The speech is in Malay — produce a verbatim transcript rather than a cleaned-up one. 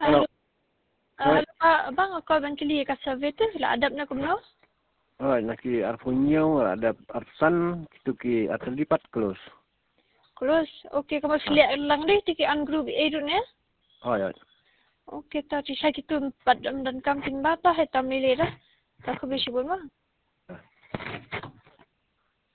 Halo. Uh, Oi. halo Pak, abang ako abang kili ka survey tu la adab na kumno. Oi, naki arpunyo ada arsan kitu ki atlipat close. Terus, okey kamu selia lang deh tiki an group A tu ne. Oi, oi. Okey ta ci sa kitu empat dan kamping bata he tam lele dah. Tak ko bisi bon ma.